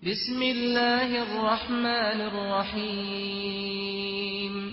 بسم الله الرحمن الرحيم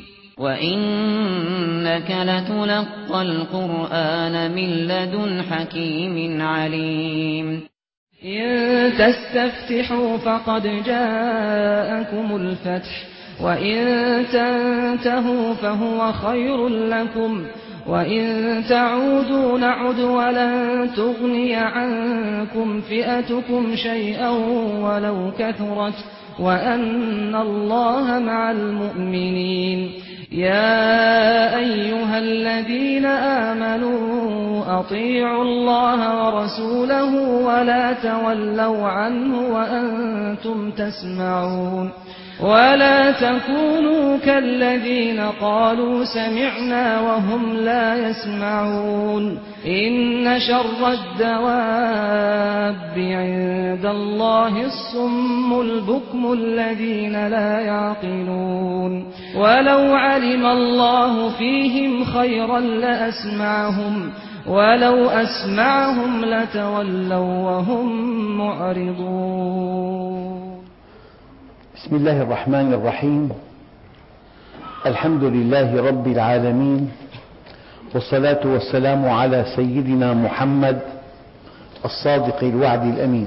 وإنك لتلقى القرآن من لدن حكيم عليم إن تستفتحوا فقد جاءكم الفتح وإن تنتهوا فهو خير لكم وإن تعودوا نعد ولن تغني عنكم فئتكم شيئا ولو كثرت وأن الله مع المؤمنين يا أيها الذين آمنوا أطيعوا الله ورسوله ولا تولوا عنه وأنتم تسمعون ولا تكونوا كالذين قالوا سمعنا وهم لا يسمعون إن شر الدواب عند الله الصم البكم الذين لا يعقلون ولو علم الله فيهم خيرا لأسمعهم ولو أسمعهم لتولوا وهم معرضون. بسم الله الرحمن الرحيم. الحمد لله رب العالمين، والصلاة والسلام على سيدنا محمد الصادق الوعد الأمين.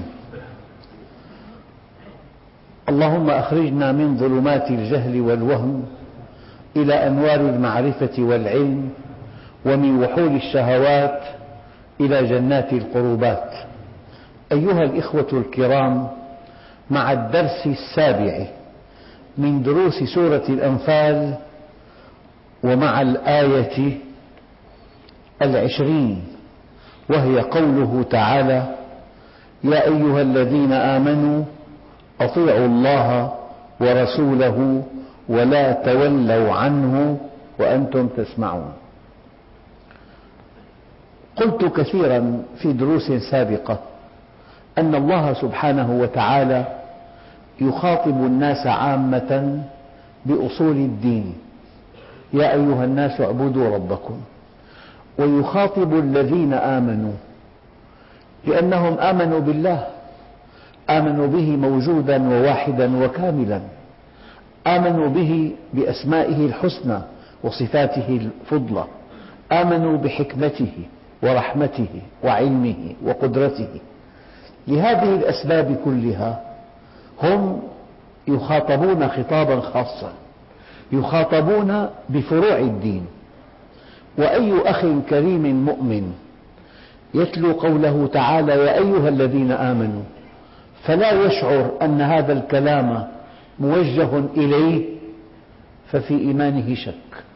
اللهم أخرجنا من ظلمات الجهل والوهم إلى أنوار المعرفة والعلم، ومن وحول الشهوات إلى جنات القربات. أيها الإخوة الكرام، مع الدرس السابع من دروس سورة الأنفال، ومع الآية 20، وهي قوله تعالى: يا أيها الذين آمنوا أطيعوا الله ورسوله ولا تولوا عنه وأنتم تسمعون. قلت كثيرا في دروس سابقة أن الله سبحانه وتعالى يخاطب الناس عامة بأصول الدين: يا أيها الناس اعبدوا ربكم. ويخاطب الذين آمنوا لأنهم آمنوا بالله، آمنوا به موجودا وواحدا وكاملا، آمنوا به بأسمائه الحسنى وصفاته الفضلى، آمنوا بحكمته ورحمته وعلمه وقدرته. لهذه الأسباب كلها هم يخاطبون خطابا خاصا، يخاطبون بفروع الدين. وأي أخ كريم مؤمن يتلو قوله تعالى: يا أيها الذين آمنوا، فلا يشعر أن هذا الكلام موجه إليه، ففي إيمانه شك.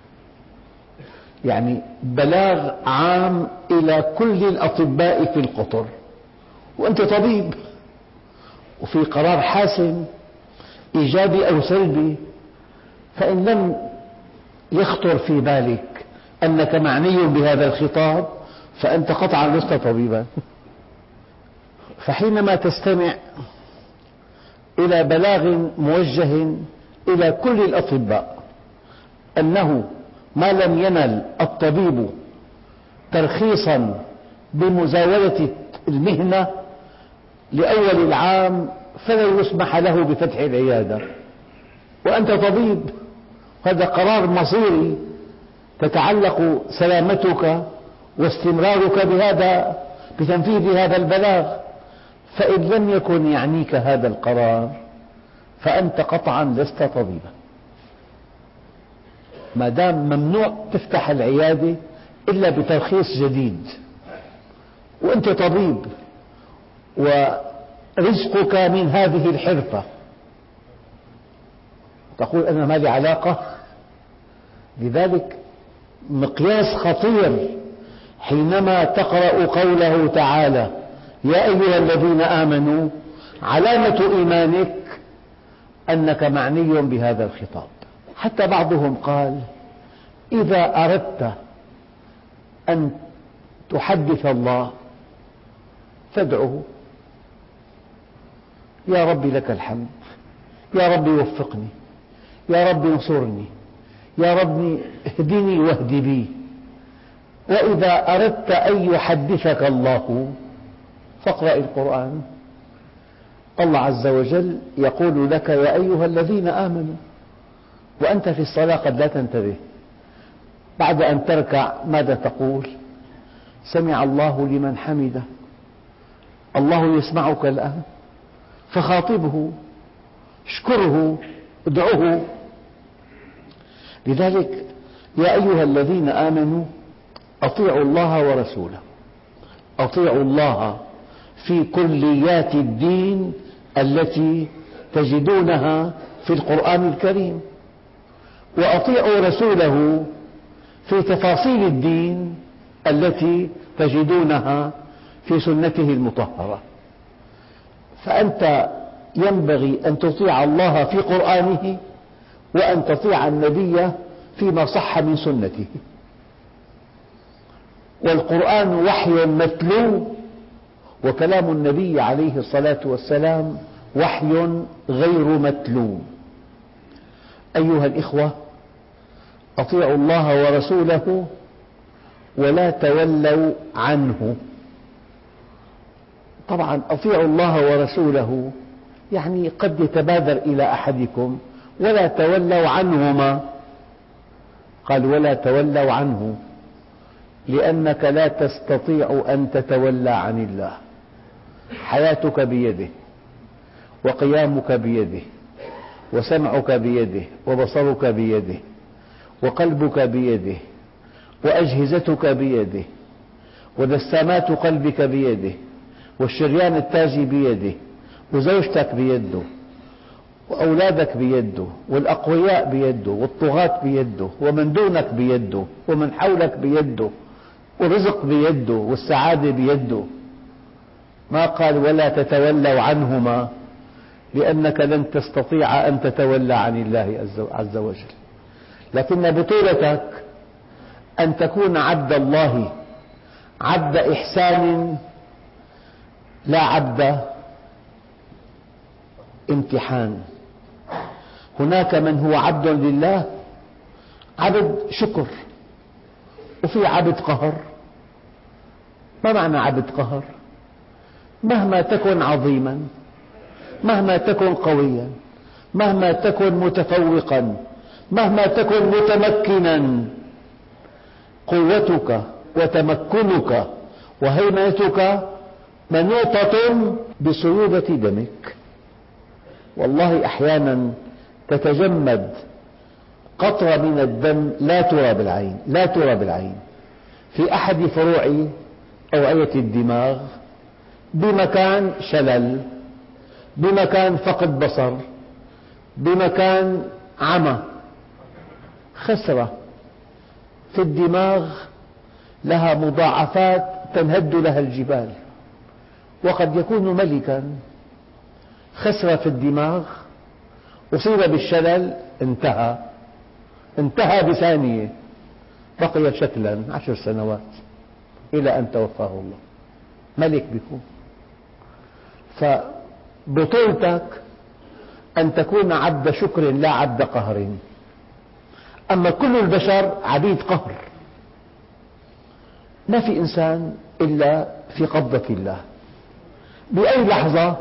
يعني بلاغ عام إلى كل الأطباء في القطر، وأنت طبيب، وفي قرار حاسم إيجابي أو سلبي، فإن لم يخطر في بالك أنك معني بهذا الخطاب فأنت قطعا لست طبيبا. فحينما تستمع إلى بلاغ موجه إلى كل الأطباء أنه ما لم ينل الطبيب ترخيصا بمزاولة المهنة لأول العام فلا يسمح له بفتح العيادة، وأنت طبيب، هذا قرار مصيري تتعلق سلامتك واستمرارك بتنفيذ هذا البلاغ. فإن لم يكن يعنيك هذا القرار فأنت قطعا لست طبيبا، ما دام ممنوع تفتح العيادة إلا بترخيص جديد، وأنت طبيب ورزقك من هذه الحرفة، تقول أنا ما لي علاقة. لذلك مقياس خطير حينما تقرأ قوله تعالى: يا أيها الذين آمنوا، علامة إيمانك أنك معني بهذا الخطاب. حتى بعضهم قال: إذا أردت أن تحدث الله فادعه، يا رب لك الحمد، يا رب وفقني، يا رب انصرني، يا رب اهدني واهد بي. وإذا أردت أن يحدثك الله فاقرأ القرآن. الله عز وجل يقول لك يا أيها الذين آمنوا، وأنت في الصلاة قد لا تنتبه. بعد أن تركع ماذا تقول؟ سمع الله لمن حمده، الله يسمعك الآن، فخاطبه، اشكره، ادعه. لذلك يا أيها الذين آمنوا أطيعوا الله ورسوله، أطيعوا الله في كليات الدين التي تجدونها في القرآن الكريم، وأطيعوا رسوله في تفاصيل الدين التي تجدونها في سنته المطهرة. فأنت ينبغي أن تطيع الله في قرآنه، وأن تطيع النبي فيما صح من سنته. والقرآن وحي متلو، وكلام النبي عليه الصلاة والسلام وحي غير متلو. أيها الإخوة، أطيعوا الله ورسوله ولا تولوا عنه. طبعا أطيعوا الله ورسوله يعني قد يتبادر إلى أحدكم ولا تولوا عنهما، قال ولا تولوا عنه، لأنك لا تستطيع أن تتولى عن الله. حياتك بيده، وقيامك بيده، وسمعك بيده، وبصرك بيده، وقلبك بيده، وأجهزتك بيده، ودسامات قلبك بيده، والشريان التاجي بيده، وزوجتك بيده، وأولادك بيده، والأقوياء بيده، والطغاة بيده، ومن دونك بيده، ومن حولك بيده، والرزق بيده، والسعادة بيده. ما قال ولا تتولوا عنهما، لأنك لن تستطيع أن تتولى عن الله عز وجل. لكن بطولتك أن تكون عبد الله، عبد إحسان لا عبد امتحان. هناك من هو عبد لله، عبد شكر، وفي عبد قهر. ما معنى عبد قهر؟ مهما تكن عظيما، مهما تكن قويا، مهما تكن متفوقا، مهما تكن متمكنا، قوتك وتمكنك وهيمنتك منوطة بصيودة دمك. والله أحيانا تتجمد قطرة من الدم لا ترى بالعين في أحد فروع أوعية الدماغ، بمكان شلل، بمكان فقد بصر، بمكان عمى، خسرة في الدماغ لها مضاعفات تنهد لها الجبال. وقد يكون ملكا، خسرة في الدماغ، أصيب بالشلل، انتهى بثانية، بقي شكلا 10 سنوات إلى أن توفاه الله. ملك بيكون. فبطولتك أن تكون عبد شكر لا عبد قهر. أما كل البشر عبيد قهر. ما في إنسان إلا في قبضة الله بأي لحظة.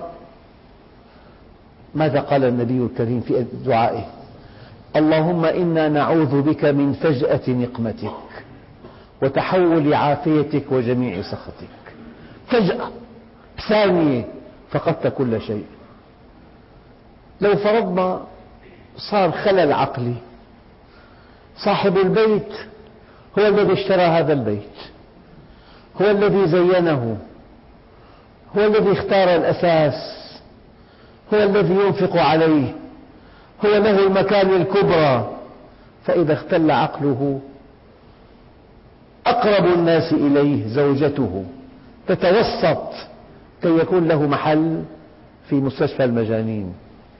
ماذا قال النبي الكريم في دعائه؟ اللهم إنا نعوذ بك من فجأة نقمتك وتحول عافيتك وجميع سخطك. فجأة، ثانية، فقدت كل شيء. لو فرضنا صار خلل عقلي، صاحب البيت هو الذي اشترى هذا البيت، هو الذي زينه، هو الذي اختار الأساس، هو الذي ينفق عليه، هو له المكان الكبرى. فإذا اختل عقله أقرب الناس إليه زوجته تتوسط كي يكون له محل في مستشفى المجانين.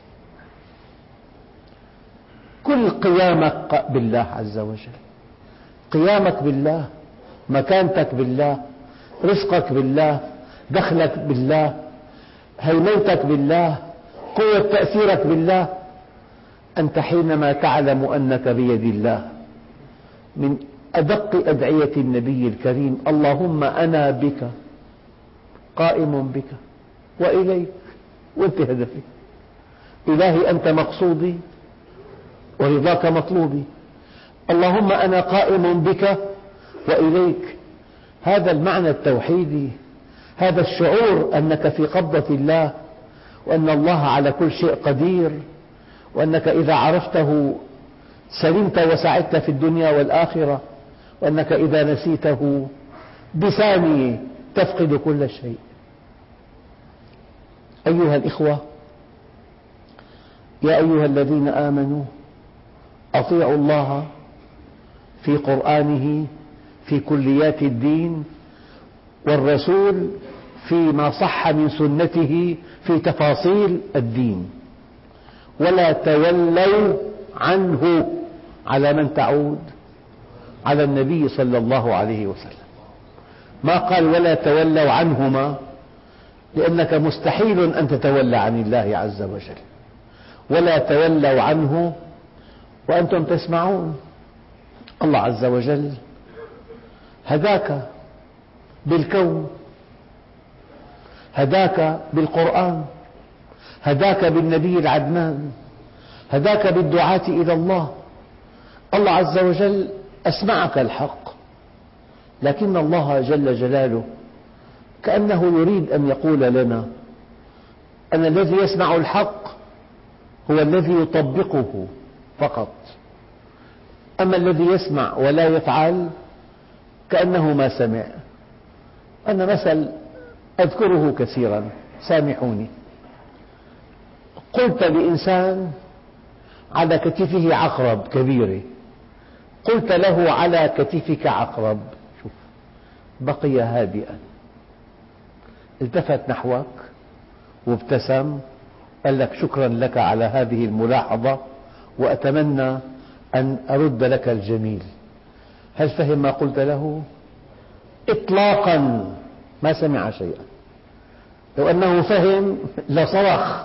كل قيامك بالله عز وجل، قيامك بالله، مكانتك بالله، رزقك بالله، دخلك بالله، هيمنتك بالله، قوة تأثيرك بالله. أنت حينما تعلم أنك بيد الله، من أدق أدعية النبي الكريم اللهم أنا بك قائم بك وإليك وأنت هدفي. إلهي أنت مقصودي ورضاك مطلوبي. اللهم أنا قائم بك وإليك. هذا المعنى التوحيدي، هذا الشعور أنك في قبضة الله، وأن الله على كل شيء قدير، وأنك إذا عرفته سلمت وسعدت في الدنيا والآخرة، وأنك إذا نسيته بثانية تفقد كل شيء. أيها الإخوة، يا أيها الذين آمنوا أطيعوا الله في قرآنه في كليات الدين، والرسول فيما صح من سنته في تفاصيل الدين، ولا تولوا عنه. على من تعود؟ على النبي صلى الله عليه وسلم. ما قال ولا تولوا عنهما، لأنك مستحيل أن تتولى عن الله عز وجل. ولا تولوا عنه وأنتم تسمعون. الله عز وجل هداك بالكون، هداك بالقرآن، هداك بالنبي العدنان، هداك بالدعاة إلى الله. الله عز وجل أسمعك الحق، لكن الله جل جلاله كأنه يريد أن يقول لنا أن الذي يسمع الحق هو الذي يطبقه فقط، أما الذي يسمع ولا يفعل كأنه ما سمع. أنا مثل أذكره كثيرا، سامحوني. قلت لإنسان على كتفه عقرب كبيرة، قلت له على كتفك عقرب، شوف، بقي هادئا، التفت نحوك وابتسم، قال لك شكرا لك على هذه الملاحظة، وأتمنى أن أرد لك الجميل. هل فهم ما قلت له؟ إطلاقا ما سمع شيئا. لو أنه فهم لصرخ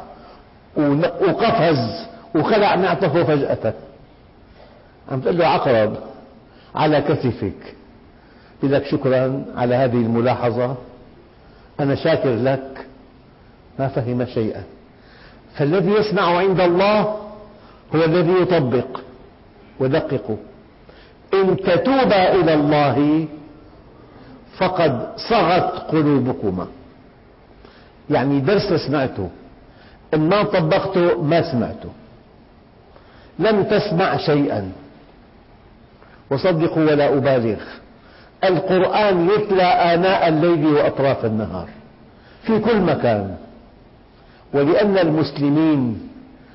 وقفز وخلع نعطفه فجأة. عم تقول له عقرب على كتفك، يقول لك شكرا على هذه الملاحظة، أنا شاكر لك. ما فهم شيئا. فالذي يسمع عند الله هو الذي يطبق. ودققوا، إن تتوبا إلى الله فقد صغت قلوبكما. يعني درس سمعته، إن ما طبقته ما سمعته، لم تسمع شيئا. وصدقوا ولا أبالغ، القرآن يتلى آناء الليل وأطراف النهار في كل مكان. ولأن المسلمين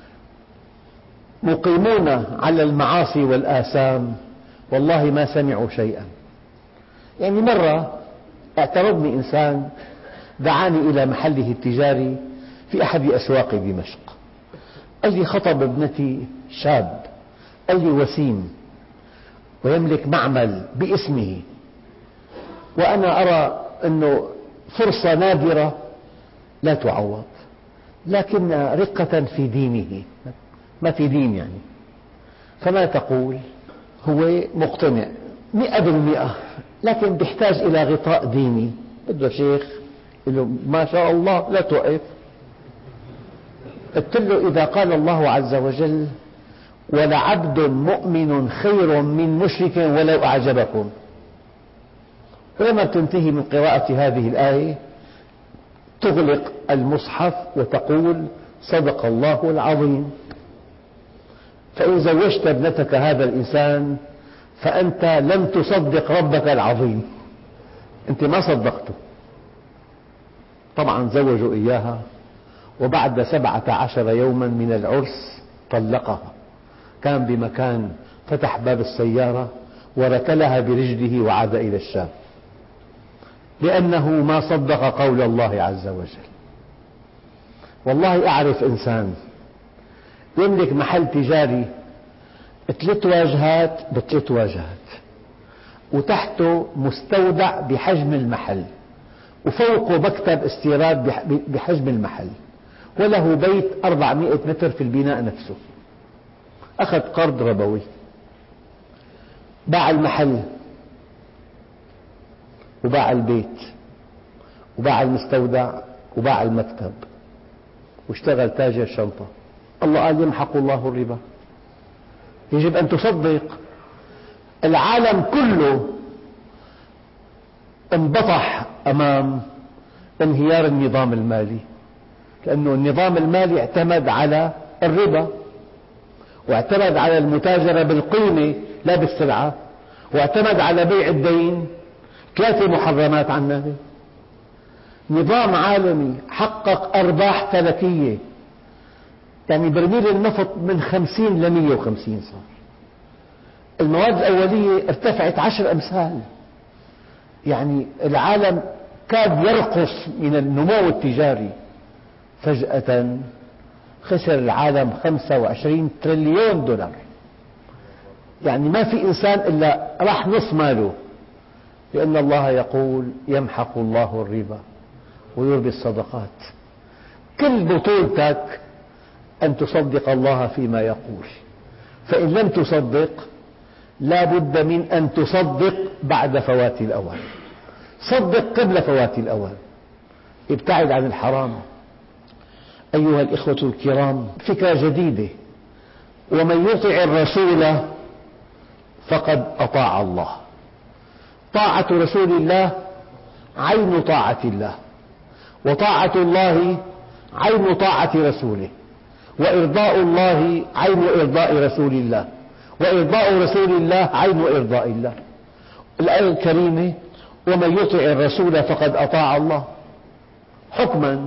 مقيمون على المعاصي والآثام والله ما سمعوا شيئا. يعني مرة اعترضني إنسان، دعاني إلى محله التجاري في أحد أسواق دمشق، قال لي خطب ابنتي شاب، قال لي وسيم ويملك معمل باسمه، وأنا أرى أنه فرصة نادرة لا تعوض، لكن رقة في دينه، ما في دين يعني. فما تقول؟ هو مقتنع 100%، لكن بيحتاج إلى غطاء ديني. بده شيخ يقول له ما شاء الله لا توقف. قلت له إذا قال الله عز وجل ولعبد مؤمن خير من مشرك ولو أعجبكم، ولما تنتهي من قراءة هذه الآية تغلق المصحف وتقول صدق الله العظيم. فإن زوجت ابنتك هذا الإنسان فأنت لم تصدق ربك العظيم، أنت ما صدقته. طبعا زوجوا إياها، وبعد 17 يوما من العرس طلقها. كان بمكان، فتح باب السيارة وركلها برجله وعاد إلى الشام، لأنه ما صدق قول الله عز وجل. والله أعرف إنسان يملك محل تجاري 3 واجهات ب3 واجهات، وتحته مستودع بحجم المحل، وفوقه مكتب استيراد بحجم المحل، وله بيت 400 متر في البناء نفسه. أخذ قرض ربوي، باع المحل وباع البيت وباع المستودع وباع المكتب واشتغل تاجر شنطة. الله قال يمحق الله الربا. يجب أن تصدق. العالم كله انبطح أمام انهيار النظام المالي، لأن النظام المالي اعتمد على الربا، واعتمد على المتاجرة بالقيمة لا بالسلعة، واعتمد على بيع الدين. 3 محرمات عنا. نظام عالمي حقق أرباح فلكية، يعني برميل النفط من 50 ل 150 صار. المواد الأولية ارتفعت 10 أمثال. يعني العالم كاد يرقص من النمو التجاري. فجأة خسر العالم 25 تريليون دولار. يعني ما في إنسان إلا راح نصف ماله، لأن الله يقول يمحق الله الربا ويربي الصدقات. كل بطولتك أن تصدق الله فيما يقول، فإن لم تصدق لا بد من أن تصدق بعد فوات الأوان. صدق قبل فوات الأوان، ابتعد عن الحرام. أيها الإخوة الكرام، فكرة جديدة: ومن يطع الرسول فقد أطاع الله. طاعة رسول الله عين طاعة الله، وطاعة الله عين طاعة رسوله، وإرضاء الله عين إرضاء رسول الله، وإرضاء رسول الله عين إرضاء الله. الآية الكريمة: ومن يطع الرسول فقد أطاع الله. حكما.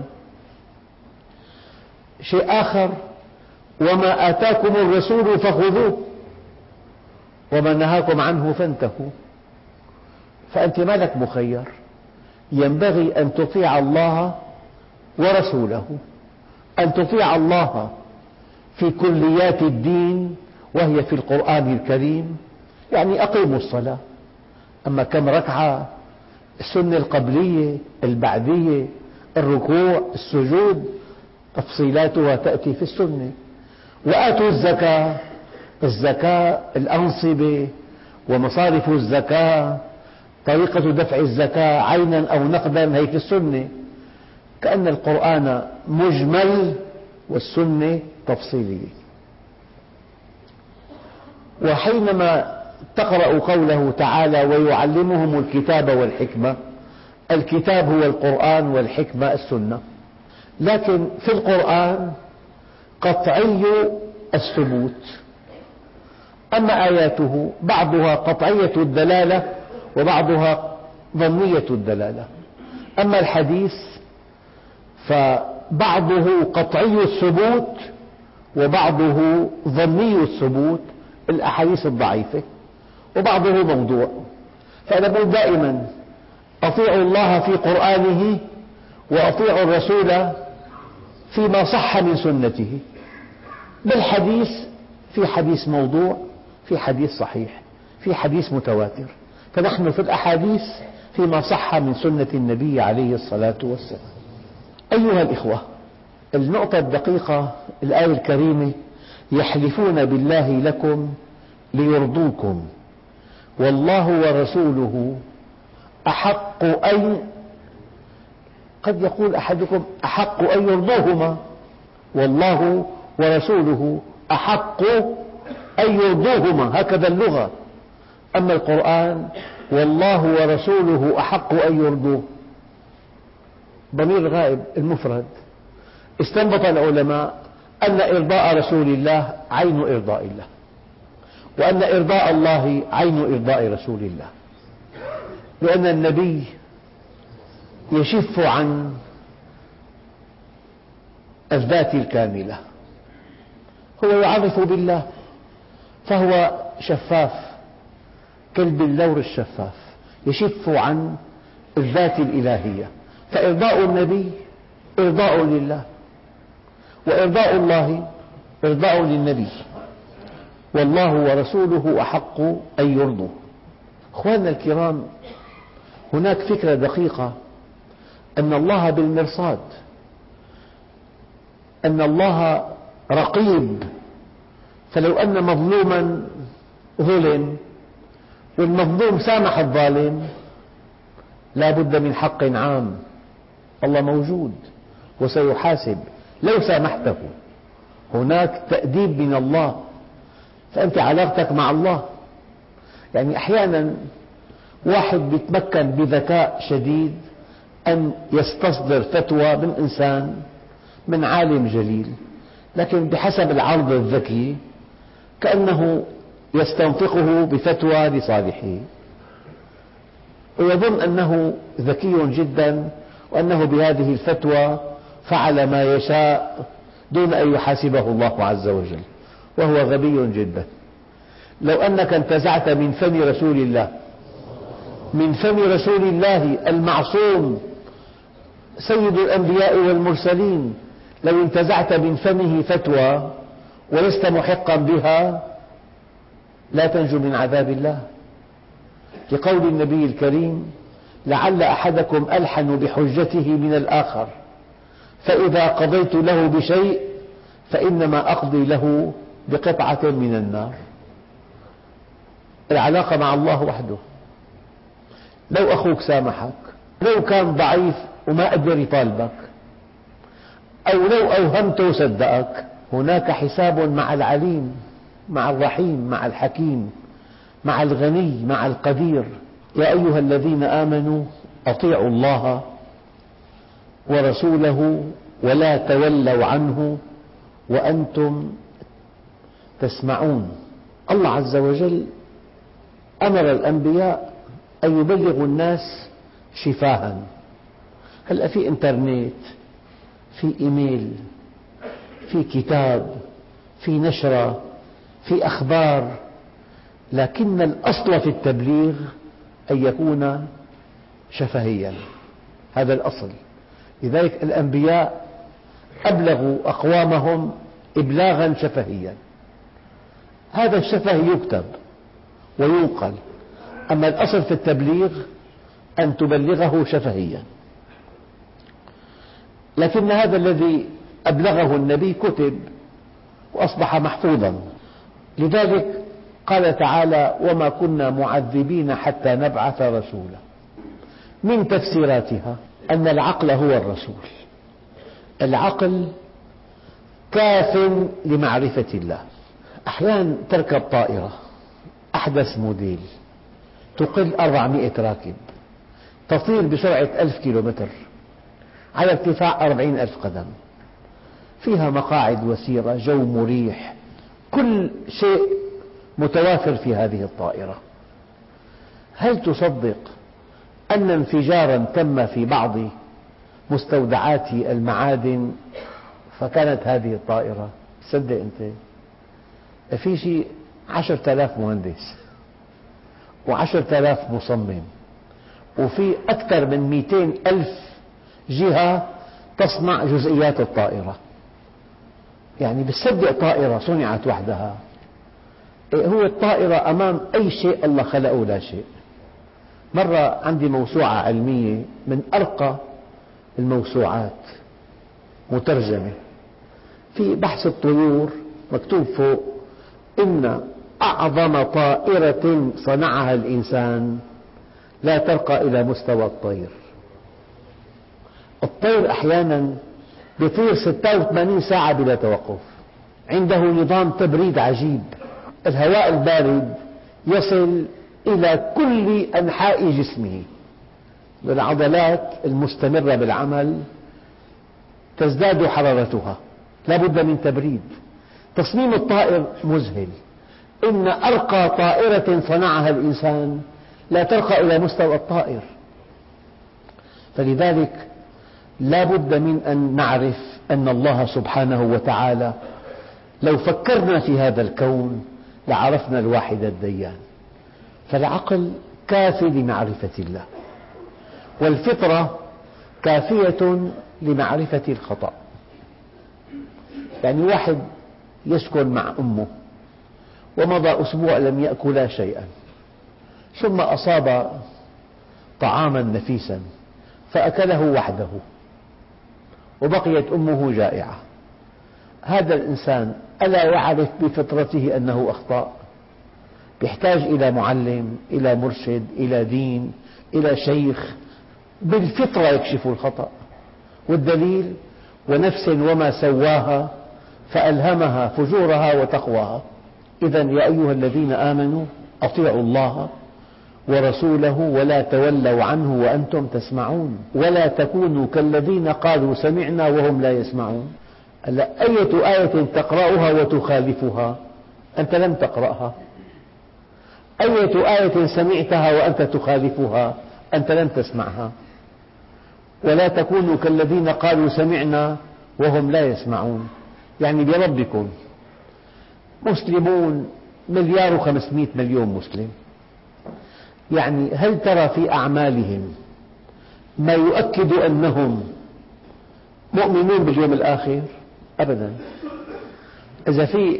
شيء آخر: وما آتاكم الرسول فخذوه وما نهاكم عنه فانتهوا. فأنت ما لك مخير، ينبغي أن تطيع الله ورسوله، أن تطيع الله في كليات الدين وهي في القرآن الكريم. يعني أقيموا الصلاة، أما كم ركعة، السنة القبلية، البعدية، الركوع، السجود، تفصيلاتها تأتي في السنة. وآتوا الزكاة، الزكاة، الأنصبة ومصارف الزكاة، طريقة دفع الزكاة عينا أو نقدا، هي في السنة. كأن القرآن مجمل والسنة تفصيلية. وحينما تقرأ قوله تعالى: ويعلمهم الكتاب والحكمة، الكتاب هو القرآن والحكمة السنة. لكن في القرآن قطعي الثبوت، أما آياته بعضها قطعية الدلالة وبعضها ظنية الدلالة. أما الحديث فبعضه قطعي الثبوت وبعضه ظني الثبوت، الأحاديث الضعيفة، وبعضه موضوع. فأنا أقول دائما: أطيعوا الله في قرآنه وأطيعوا الرسول فيما صح من سنته. بالحديث في حديث موضوع، في حديث صحيح، في حديث متواتر، فنحن في الأحاديث فيما صح من سنة النبي عليه الصلاة والسلام. أيها الإخوة، النقطة الدقيقة: الآية الكريمة: يحلفون بالله لكم ليرضوكم والله ورسوله أحق أن، قد يقول أحدكم: أحق أن يرضوهما، والله ورسوله أحق أن يرضوهما، هكذا اللغة. أما القرآن: والله ورسوله أحق أن يرضوه، ضمير غائب، المفرد. استنبط العلماء أن إرضاء رسول الله عين إرضاء الله، وأن إرضاء الله عين إرضاء رسول الله، لأن النبي يشف عن الذات الكاملة، هو يعرف بالله فهو شفاف كالبلور الشفاف، يشف عن الذات الإلهية. فإرضاء النبي إرضاء لله، وإرضاء الله إرضاء للنبي، والله ورسوله أحق أن يرضوا. أخواننا الكرام، هناك فكرة دقيقة: أن الله بالمرصاد، أن الله رقيب، فلو أن مظلوما ظلم والمظلوم سامح الظالم لا بد من حق عام. الله موجود وسيحاسب، لو سامحته هناك تأديب من الله، فأنت علاقتك مع الله. يعني أحيانا واحد يتمكن بذكاء شديد أن يستصدر فتوى من إنسان، من عالم جليل، لكن بحسب العرض الذكي كأنه يستنطقه بفتوى لصالحه، ويظن أنه ذكي جدا وأنه بهذه الفتوى فعل ما يشاء دون أن يحاسبه الله عز وجل، وهو غبي جدا. لو أنك انتزعت من فم رسول الله، من فم رسول الله المعصوم سيد الأنبياء والمرسلين، لو انتزعت من فمه فتوى ولست محقا بها لا تنجو من عذاب الله، لقول النبي الكريم: لعل أحدكم ألحن بحجته من الآخر، فإذا قضيت له بشيء فإنما أقضي له بقطعة من النار. العلاقة مع الله وحده. لو أخوك سامحك، لو كان ضعيف وما قدر يطالبك، أو لو أوهمته وصدقك، هناك حساب مع العليم، مع الرحيم، مع الحكيم، مع الغني، مع القدير. يا أيها الذين آمنوا أطيعوا الله ورسوله ولا تولوا عنه وأنتم تسمعون. الله عز وجل أمر الأنبياء أن يبلغوا الناس شفاها. هلأ في إنترنت، في إيميل، في كتاب، في نشرة، في أخبار، لكن الأصل في التبليغ أن يكون شفهيا، هذا الأصل. لذلك الأنبياء أبلغوا أقوامهم إبلاغا شفهيا، هذا الشفه يكتب وينقل، أما الأصل في التبليغ أن تبلغه شفهيا. لكن هذا الذي أبلغه النبي كتب وأصبح محفوظا، لذلك قال تعالى: وما كنا معذبين حتى نبعث رسولا. من تفسيراتها أن العقل هو الرسول. العقل كاف لمعرفة الله. أحيانا تركب طائرة أحدث موديل تقل 400 راكب، تطير بسرعة 1000 كيلومتر على ارتفاع 40,000 قدم، فيها مقاعد وسيرة، جو مريح، كل شيء متوافر في هذه الطائرة. هل تصدق أن انفجارا تم في بعض مستودعات المعادن فكانت هذه الطائرة؟ تصدق أنت في شيء 10,000 مهندس و10,000 مصمم، وفي أكثر من 200,000 جهة تصنع جزئيات الطائرة. يعني بتصدق طائرة صنعت وحدها؟ هو الطائرة أمام أي شيء الله خلقه لا شيء. مرة عندي موسوعة علمية من أرقى الموسوعات مترجمة، في بحث الطيور مكتوب فوق: إن أعظم طائرة صنعها الإنسان لا ترقى إلى مستوى الطير. الطير أحيانا يطير 86 ساعة بلا توقف، عنده نظام تبريد عجيب، الهواء البارد يصل إلى كل أنحاء جسمه، والعضلات المستمرة بالعمل تزداد حرارتها، لا بد من تبريد. تصميم الطائر مذهل. إن أرقى طائرة صنعها الإنسان لا ترقى إلى مستوى الطائر. فلذلك لا بد من أن نعرف أن الله سبحانه وتعالى لو فكرنا في هذا الكون لعرفنا الواحد الديان. فالعقل كافٍ لمعرفة الله، والفطرة كافية لمعرفة الخطأ. يعني واحد يسكن مع أمه ومضى أسبوع لم يأكلا شيئا، ثم أصاب طعاما نفيسا فأكله وحده وبقيت أمه جائعة. هذا الإنسان ألا يعرف بفطرته أنه أخطأ؟ يحتاج إلى معلم، إلى مرشد، إلى دين، إلى شيخ بالفطرة يكشف الخطأ. والدليل: ونفس وما سواها فألهمها فجورها وتقواها. إذن يا أيها الذين آمنوا أطيعوا الله ورسوله ولا تولوا عنه وأنتم تسمعون ولا تكونوا كالذين قالوا سمعنا وهم لا يسمعون. أية آية تقرأها وتخالفها؟ أنت لم تقرأها. أية آية سمعتها وأنت تخالفها؟ أنت لم تسمعها. ولا تكونوا كالذين قالوا سمعنا وهم لا يسمعون. يعني بربكم مسلمون 1,500,000,000 مسلم، يعني هل ترى في أعمالهم ما يؤكد أنهم مؤمنون باليوم الآخر؟ أبدا. إذا في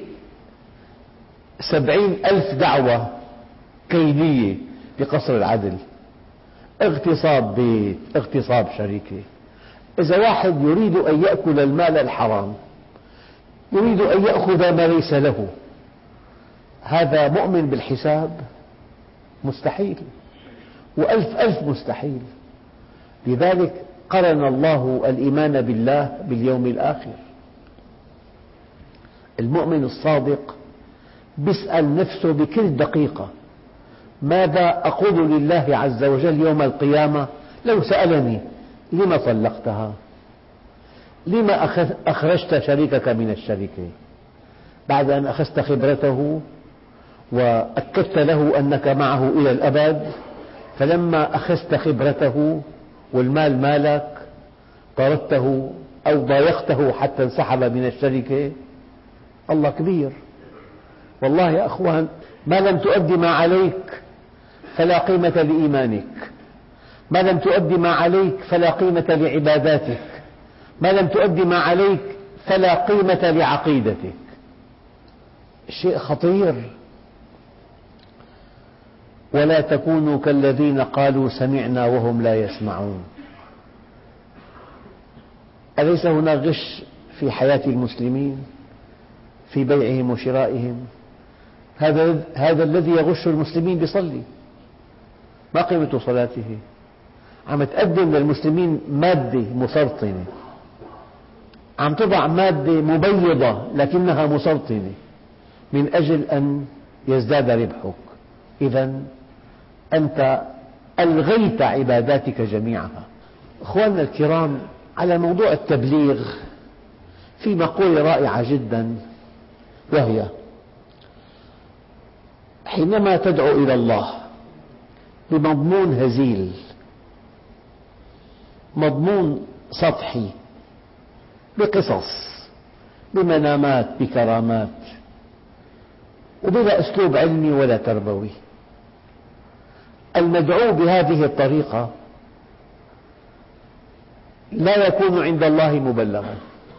70,000 دعوة كيدية بقصر العدل، اغتصاب بيت، اغتصاب شركة، إذا واحد يريد أن يأكل المال الحرام، يريد أن يأخذ ما ليس له، هذا مؤمن بالحساب؟ مستحيل، وألف مستحيل. لذلك قرن الله الإيمان بالله باليوم الآخر. المؤمن الصادق يسأل نفسه بكل دقيقة: ماذا أقول لله عز وجل يوم القيامة لو سألني لم طلقتها؟ لم أخرجت شريكك من الشركة؟ بعد أن أخذت خبرته وأكدت له أنك معه إلى الأبد، فلما أخذت خبرته والمال مالك طردته أو ضايقته حتى انسحب من الشركة. الله كبير. والله يا أخوان، ما لم تؤدي ما عليك فلا قيمة لإيمانك، ما لم تؤدي ما عليك فلا قيمة لعباداتك، ما لم تؤدي ما عليك فلا قيمة لعقيدتك. شيء خطير. ولا تكونوا كالذين قالوا سمعنا وهم لا يسمعون. أليس هناك غش في حياة المسلمين في بيعهم وشرائهم؟ هذا الذي يغش المسلمين بيصلي، ما قيمة صلاته؟ عم تقدم للمسلمين مادة مسرطنة، عم تضع مادة مبيضة لكنها مسرطنة من أجل أن يزداد ربحك. إذن أنت ألغيت عباداتك جميعها. أخواننا الكرام، على موضوع التبليغ في مقولة رائعة جدا، وهي: حينما تدعو إلى الله بمضمون هزيل، مضمون سطحي، بقصص، بمنامات، بكرامات، وبلا أسلوب علمي ولا تربوي، المدعو بهذه الطريقة لا يكون عند الله مبلغا،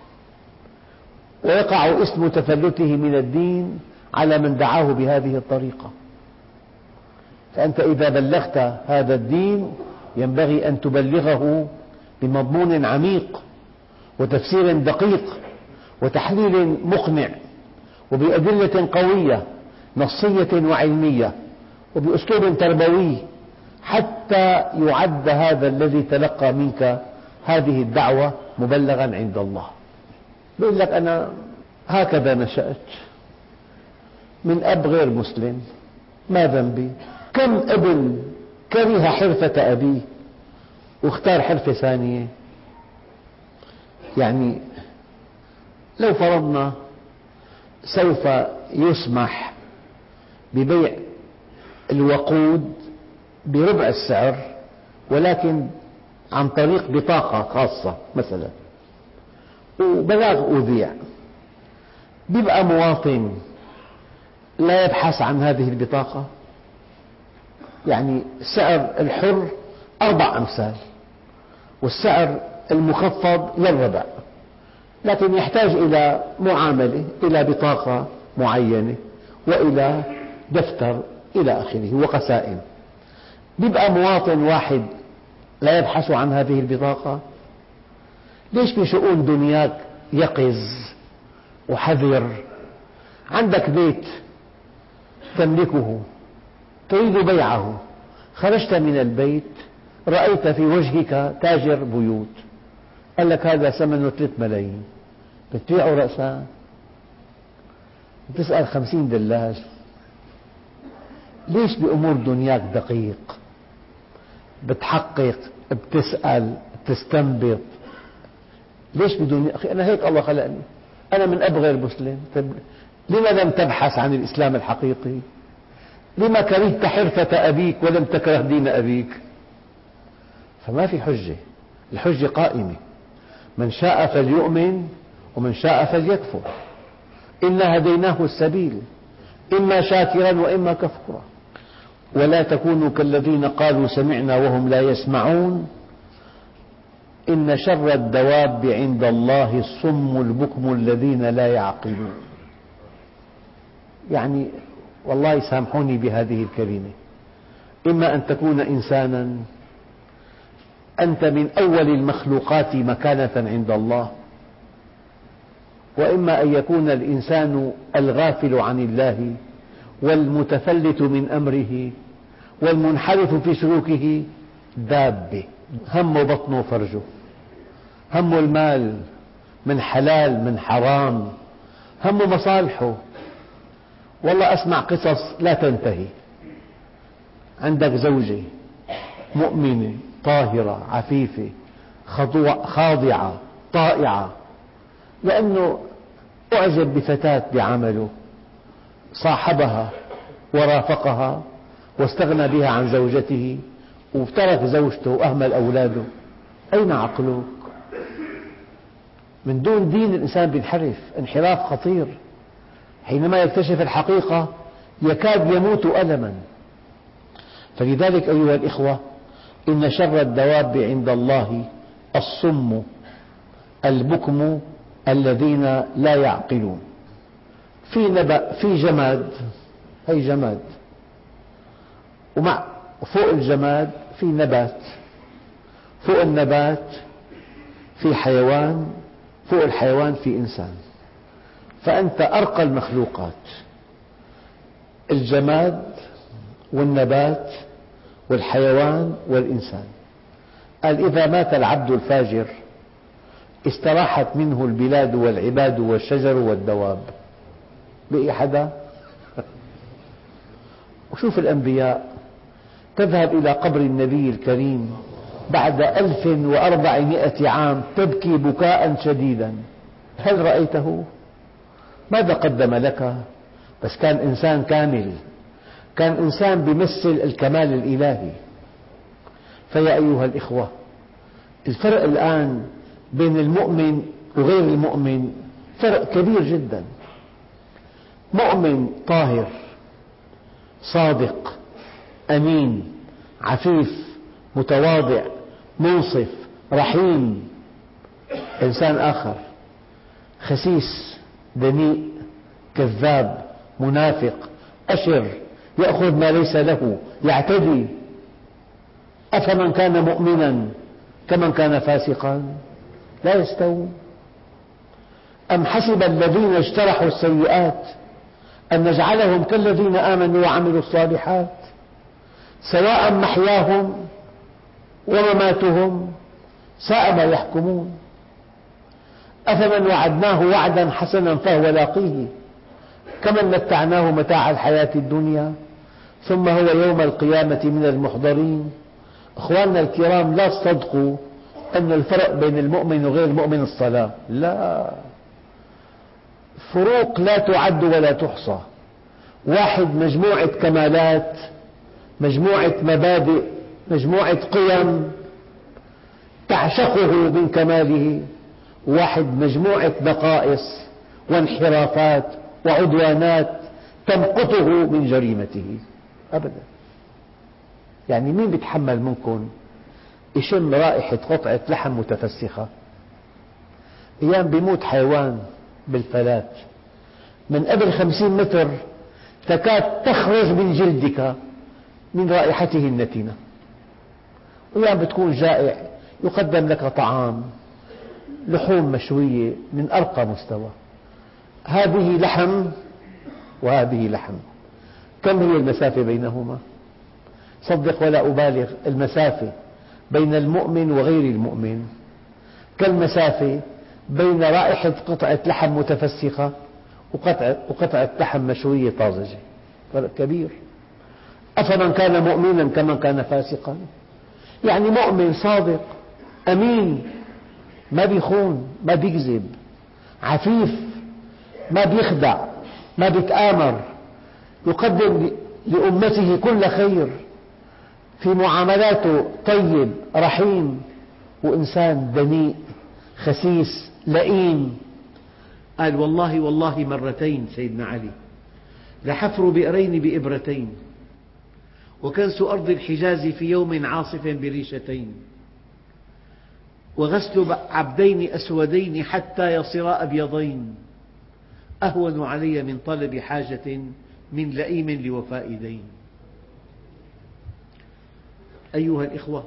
ويقع اسم تفلته من الدين على من دعاه بهذه الطريقة. فأنت إذا بلغت هذا الدين ينبغي أن تبلغه بمضمون عميق وتفسير دقيق وتحليل مقنع وبأدلة قوية نصية وعلمية وبأسلوب تربوي، حتى يعد هذا الذي تلقى منك هذه الدعوة مبلغا عند الله. يقول لك: أنا هكذا نشأت من أب غير مسلم، ما ذنبي؟ كم ابن كره حرفة أبيه واختار حرفة ثانية. يعني لو فرضنا سوف يسمح ببيع الوقود بربع السعر، ولكن عن طريق بطاقة خاصة مثلا، وبلاغ أذيع، بيبقى مواطن لا يبحث عن هذه البطاقة. يعني سعر الحر 4 أمثال والسعر المخفض للربع، لكن يحتاج إلى معاملة، إلى بطاقة معينة، وإلى دفتر، إلى آخره، وقسائم. بيبقى مواطن واحد لا يبحث عن هذه البطاقة. ليش بشؤون دنياك يقظ وحذر؟ عندك بيت تملكه تريد بيعه، خرجت من البيت رأيت في وجهك تاجر بيوت قال لك هذا ثمنه 3 ملايين، بتبيعه رأسا؟ بتسأل 50 دلال؟ ليش بأمور دنياك دقيق؟ بتحقق، بتسأل، بتستنبط. ليش بدنيا؟ أخي أنا هيك الله خلقني، أنا من أب غير مسلم. لما لم تبحث عن الإسلام الحقيقي؟ لما كرهت حرفة أبيك ولم تكره دين أبيك؟ فما في حجة، الحجة قائمة، من شاء فليؤمن ومن شاء فليكفر، إنا هديناه السبيل إما شاكرا وإما كفورا. ولا تكونوا كالذين قالوا سمعنا وهم لا يسمعون إن شر الدواب عند الله الصم البكم الذين لا يعقلون. يعني والله سامحوني بهذه الكلمة، إما أن تكون إنسانا أنت من أول المخلوقات مكانة عند الله، وإما أن يكون الإنسان الغافل عن الله والمتفلت من أمره والمنحرف في سلوكه دابة، همه بطنه وفرجه، همه المال من حلال من حرام، همه مصالحه. والله أسمع قصص لا تنتهي. عندك زوجة مؤمنة طاهرة عفيفة خاضعة طائعة، لأنه أعجب بفتاة بعمله، صاحبها ورافقها واستغنى بها عن زوجته وترك زوجته وأهمل أولاده. أين عقلك؟ من دون دين الإنسان ينحرف انحراف خطير، حينما يكتشف الحقيقة يكاد يموت ألما. فلذلك أيها الإخوة، إن شر الدواب عند الله الصم البكم الذين لا يعقلون. في جماد، هي جماد، وفوق الجماد في نبات، فوق النبات في حيوان، فوق الحيوان في إنسان. فأنت أرقى المخلوقات، الجماد والنبات والحيوان والإنسان. قال إذا مات العبد الفاجر استراحت منه البلاد والعباد والشجر والدواب. بقي حدا؟ وشوف الأنبياء، تذهب إلى قبر النبي الكريم بعد 1400 عام تبكي بكاء شديدا. هل رأيته؟ ماذا قدم لك؟ بس كان إنسان كامل، كان إنسان بيمثل الكمال الإلهي. فيا أيها الإخوة، الفرق الآن بين المؤمن وغير المؤمن فرق كبير جدا. مؤمن طاهر صادق أمين عفيف متواضع منصف رحيم. إنسان آخر خسيس دنيء كذاب منافق أشر يأخذ ما ليس له يعتدي. أفمن كان مؤمنا كمن كان فاسقا لا يستوون. أم حسب الذين اجترحوا السيئات أن نجعلهم كالذين آمنوا وعملوا الصالحات سواء محياهم ومماتهم ساء ما يحكمون. أفمن وعدناه وعدا حسنا فهو لاقيه كمن متعناه متاع الحياة الدنيا ثم هو يوم القيامة من المحضرين. أخواننا الكرام، لا تصدقوا أن الفرق بين المؤمن وغير المؤمن الصلاة، لا، فروق لا تعد ولا تحصى. واحد مجموعة كمالات، مجموعة مبادئ، مجموعة قيم تعشقه من كماله، واحد مجموعة نقائص وانحرافات وعدوانات تمقته من جريمته. أبدا. يعني مين بيتحمل منكم يشم رائحة قطعة لحم متفسخة؟ أيام بيموت حيوان بالفلات من قبل 50 متر تكاد تخرج من جلدك من رائحته النتنة. أيام بتكون جائع يقدم لك طعام لحوم مشوية من أرقى مستوى. هذه لحم وهذه لحم. كم هي المسافة بينهما؟ صدق ولا أبالغ، المسافة بين المؤمن وغير المؤمن كالمسافة بين رائحة قطعة لحم متفسخة وقطعة لحم مشوية طازجة، فرق كبير. أفمن كان مؤمنا كمن كان فاسقا، يعني مؤمن صادق أمين ما بيخون ما بيكذب، عفيف ما بيخدع ما بيتآمر، يقدم لأمته كل خير، في معاملاته طيب رحيم، وإنسان دنيء خسيس لئيم. قال والله والله مرتين سيدنا علي لحفر بئرين بإبرتين، وكنس أرض الحجاز في يوم عاصف بريشتين، وغسل عبدين أسودين حتى يصيرا أبيضين، أهون علي من طلب حاجة من لئيم لوفاء دين. أيها الإخوة،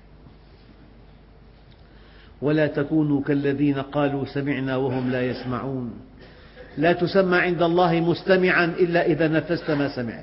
ولا تكونوا كالذين قالوا سمعنا وهم لا يسمعون، لا تسمى عند الله مستمعا إلا إذا نفذت ما سمعت،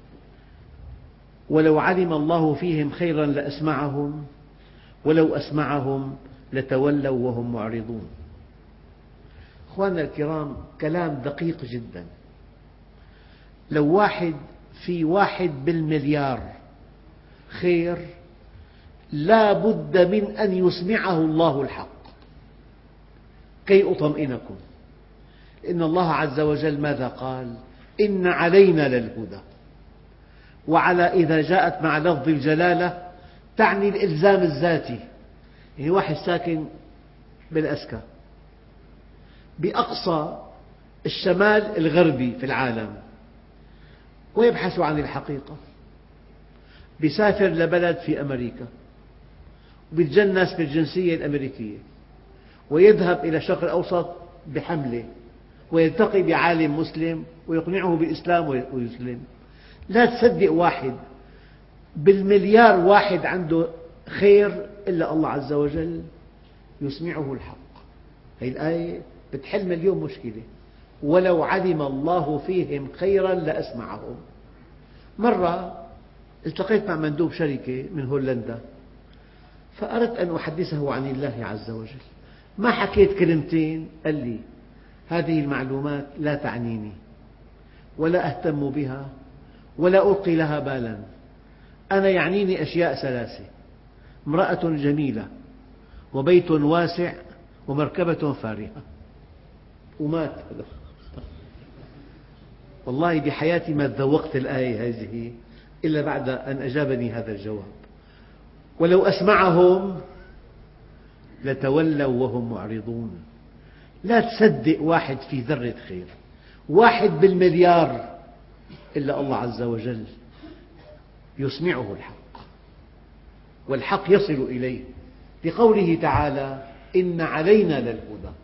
ولو علم الله فيهم خيرا لأسمعهم ولو أسمعهم لتولوا وهم معرضون. أخواننا الكرام، كلام دقيق جدا. لو واحد في 1 بالمليار خير لا بد من أن يسمعه الله الحق كي أطمئنكم، إن الله عز وجل ماذا قال؟ إن علينا للهدى. وعلى إذا جاءت مع لفظ الجلالة تعني الإلزام الذاتي. يعني واحد ساكن بالأسكا بأقصى الشمال الغربي في العالم ويبحث عن الحقيقة، بيسافر لبلد في أمريكا وبيتجنس بالجنسية الأمريكية، ويذهب إلى الشرق الأوسط بحملة ويلتقي بعالم مسلم ويقنعه بالإسلام ويسلم. لا تصدق 1 بالمليار واحد عنده خير إلا الله عز وجل يسمعه الحق. هذه الآية بتحل مليون مشكلة. ولو علم الله فيهم خيرا لأسمعهم. مرة التقيت مع مندوب شركة من هولندا، فأردت أن أحدثه عن الله عز وجل. ما حكيت كلمتين قال لي هذه المعلومات لا تعنيني ولا أهتم بها ولا ألقي لها بالا، أنا يعنيني أشياء 3: امرأة جميلة وبيت واسع ومركبة فارهة. ومات. والله بحياتي ما تذوقت الآية هذه إلا بعد أن أجابني هذا الجواب. ولو أسمعهم لتولوا وهم معرضون. لا تصدق واحد في ذرة خير 1 بالمليار إلا الله عز وجل يسمعه الحق، والحق يصل إليه بقوله تعالى إن علينا للهدى.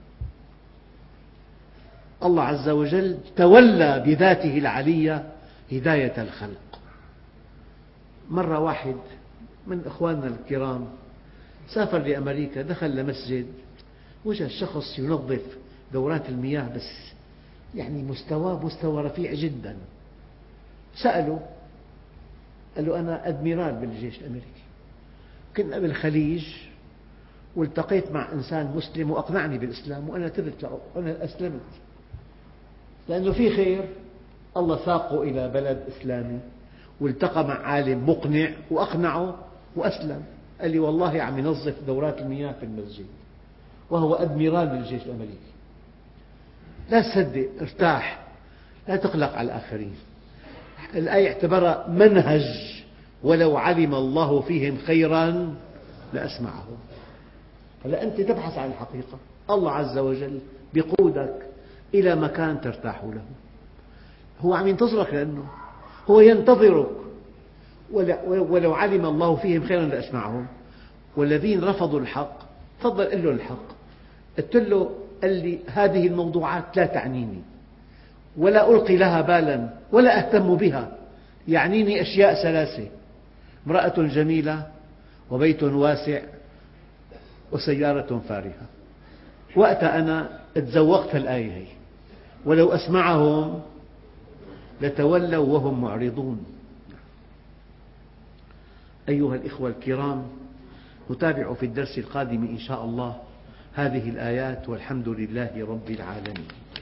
الله عز وجل تولى بذاته العلية هداية الخلق. مرة واحد من إخواننا الكرام سافر لأمريكا، دخل لمسجد وجد شخص ينظف دورات المياه، بس يعني مستوى رفيع جدا. سأله، قال له أنا أدميرال بالجيش الأمريكي، كنا بالخليج والتقيت مع إنسان مسلم وأقنعني بالإسلام وأنا تبت له وأنا أسلمت، لأنه في خير. الله ساقه إلى بلد إسلامي والتقى مع عالم مقنع وأقنعه وأسلم. قال لي والله عم ينظف دورات المياه في المسجد وهو أدميرال بالجيش الأمريكي. لا تصدق، ارتاح، لا تقلق على الآخرين. الآية اعتبرها منهج، ولو علم الله فيهم خيرا لأسمعهم. هلأ أنت تبحث عن الحقيقة، الله عز وجل بيقودك إلى مكان ترتاح له. هو عم ينتظرك، لأنه هو ينتظرك. ولو علم الله فيهم خيرا لأسمعهم. والذين رفضوا الحق تفضل قل له الحق. قلت له، قال لي هذه الموضوعات لا تعنيني ولا ألقي لها بالا ولا أهتم بها، يعنيني أشياء 3: امرأة جميلة وبيت واسع وسيارة فارهة. وقتها أنا تذوقت الآية هي، ولو أسمعهم لتولوا وهم معرضون. أيها الإخوة الكرام، نتابع في الدرس القادم إن شاء الله هذه الآيات والحمد لله رب العالمين.